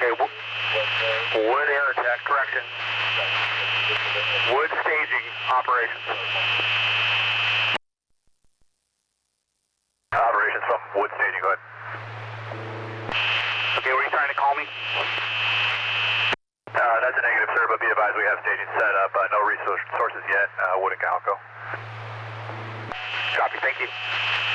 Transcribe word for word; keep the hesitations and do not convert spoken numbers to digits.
Okay, Wood Air Attack, correction. Wood staging operations. Operations from Wood staging, go ahead. Okay, were you trying to call me? Uh, that's a negative, sir, but be advised we have staging set up. Uh, no resources yet. Uh, Wood and Calico. Copy, thank you.